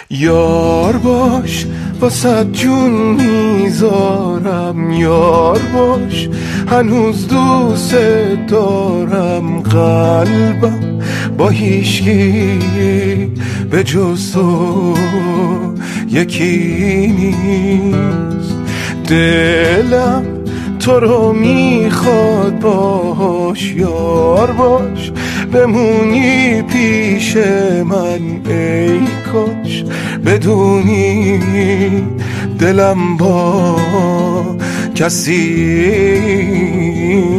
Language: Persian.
یار باش واسه جون میذارم، یار باش هنوز دوست دارم. قلبم با هیچکی به جز تو یکی نیست. دلم تو رو میخواد باش، یار باش بمونی پیش من. ای کاش بدونی دلم با کسی